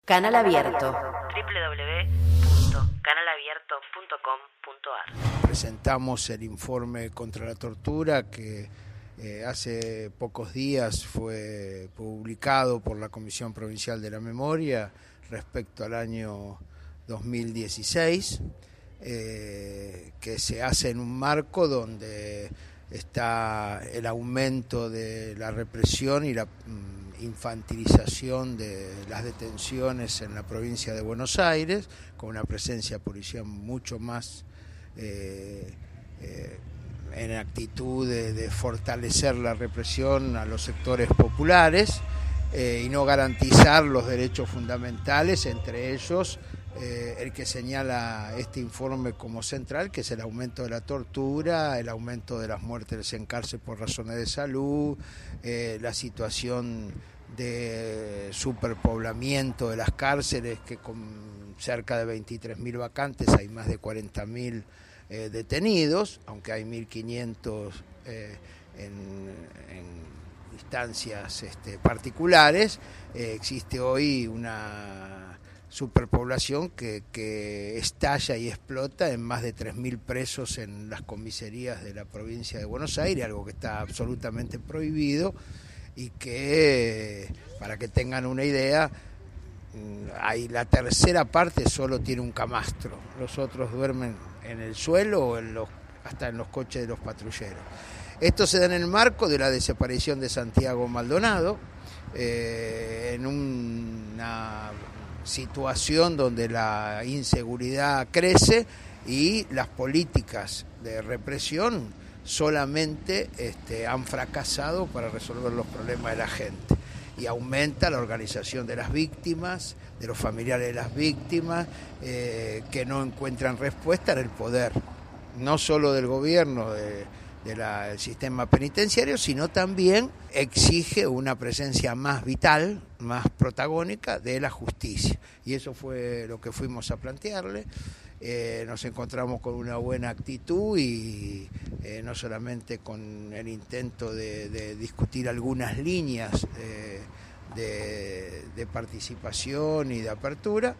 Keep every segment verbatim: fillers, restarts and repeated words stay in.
Canal Abierto. doble u doble u doble u punto canal abierto punto com punto a r. Presentamos el informe contra la tortura que eh, hace pocos días fue publicado por la Comisión Provincial de la Memoria respecto al año dos mil dieciséis, eh, que se hace en un marco donde está el aumento de la represión y la mm, infantilización de las detenciones en la provincia de Buenos Aires, con una presencia policial mucho más eh, eh, en actitud de, de fortalecer la represión a los sectores populares eh, y no garantizar los derechos fundamentales, entre ellos Eh, el que señala este informe como central, que es el aumento de la tortura, el aumento de las muertes en cárcel por razones de salud, eh, la situación de superpoblamiento de las cárceles, que con cerca de veintitrés mil vacantes hay más de cuarenta mil eh, detenidos, aunque hay mil quinientos eh, en, en instancias este, particulares. Eh, existe hoy una superpoblación que, que estalla y explota en más de tres mil presos en las comisarías de la provincia de Buenos Aires, algo que está absolutamente prohibido y que, para que tengan una idea, hay la tercera parte solo tiene un camastro, los otros duermen en el suelo o en los, hasta en los coches de los patrulleros. Esto se da en el marco de la desaparición de Santiago Maldonado, eh, en una situación donde la inseguridad crece y las políticas de represión solamente este, han fracasado para resolver los problemas de la gente, y aumenta la organización de las víctimas, de los familiares de las víctimas, eh, que no encuentran respuesta en el poder, no solo del gobierno, de, de la, del sistema penitenciario, sino también exige una presencia más vital, más protagónica de la justicia. Y eso fue lo que fuimos a plantearle. Eh, nos encontramos con una buena actitud y eh, no solamente con el intento de, de discutir algunas líneas eh, de, de participación y de apertura,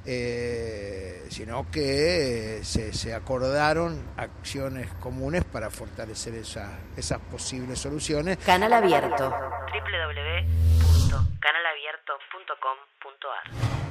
Eh, sino que eh, se, se acordaron acciones comunes para fortalecer esa, esas posibles soluciones. Canal Abierto. doble u doble u doble u punto canal abierto punto com punto a r.